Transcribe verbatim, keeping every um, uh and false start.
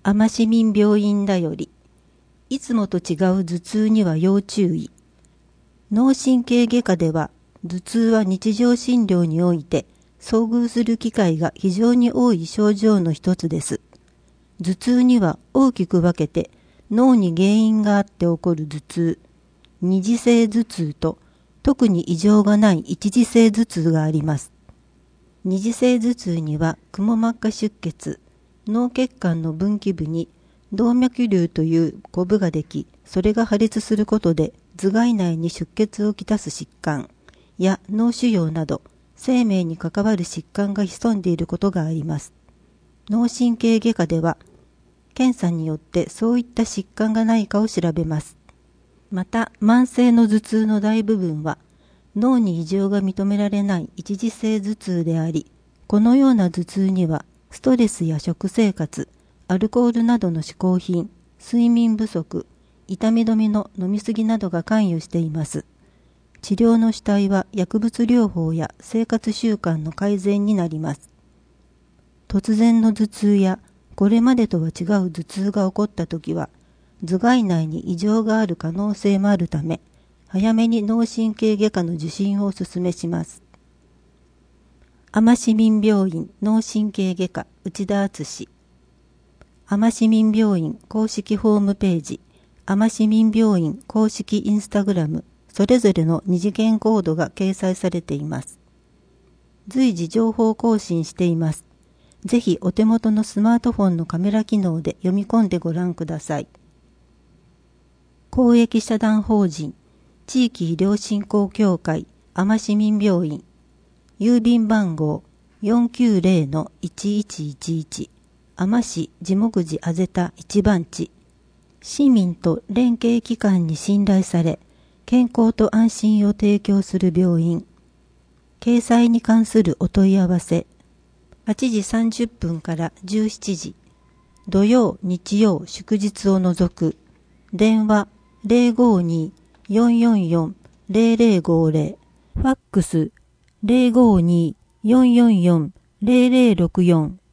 多摩市民病院だより、いつもと違う頭痛には要注意。脳神経外科では、頭痛は日常診療において遭遇する機会が非常に多い症状の一つです。頭痛には大きく分けて、脳に原因があって起こる頭痛、二次性頭痛と、特に異常がない一次性頭痛があります。二次性頭痛には、くも膜下出血、脳血管の分岐部に動脈瘤というコブができ、それが破裂することで頭蓋内に出血をきたす疾患や脳腫瘍など生命に関わる疾患が潜んでいることがあります。脳神経外科では、検査によってそういった疾患がないかを調べます。また、慢性の頭痛の大部分は、脳に異常が認められない一次性頭痛であり、このような頭痛には、ストレスや食生活、アルコールなどの嗜好品、睡眠不足、痛み止めの飲みすぎなどが関与しています。治療の主体は薬物療法や生活習慣の改善になります。突然の頭痛やこれまでとは違う頭痛が起こったときは、頭蓋内に異常がある可能性もあるため、早めに脳神経外科の受診をお勧めします。多摩市民病院脳神経外科内田敦。多摩市民病院公式ホームページ、多摩市民病院公式インスタグラム、それぞれの二次元コードが掲載されています。随時情報更新しています。ぜひお手元のスマートフォンのカメラ機能で読み込んでご覧ください。公益社団法人地域医療振興協会多摩市民病院、郵便番号 よんきゅうぜろのいちいちいちいち、多摩市地木寺あぜた一番地。市民と連携機関に信頼され、健康と安心を提供する病院。掲載に関するお問い合わせ。はちじさんじゅっぷんからじゅうしちじ。土曜、日曜、祝日を除く。電話 ゼロごに よんよんよん ゼロゼロごゼロ。ファックス ゼロごに よんよんよん ゼロゼロろくよん。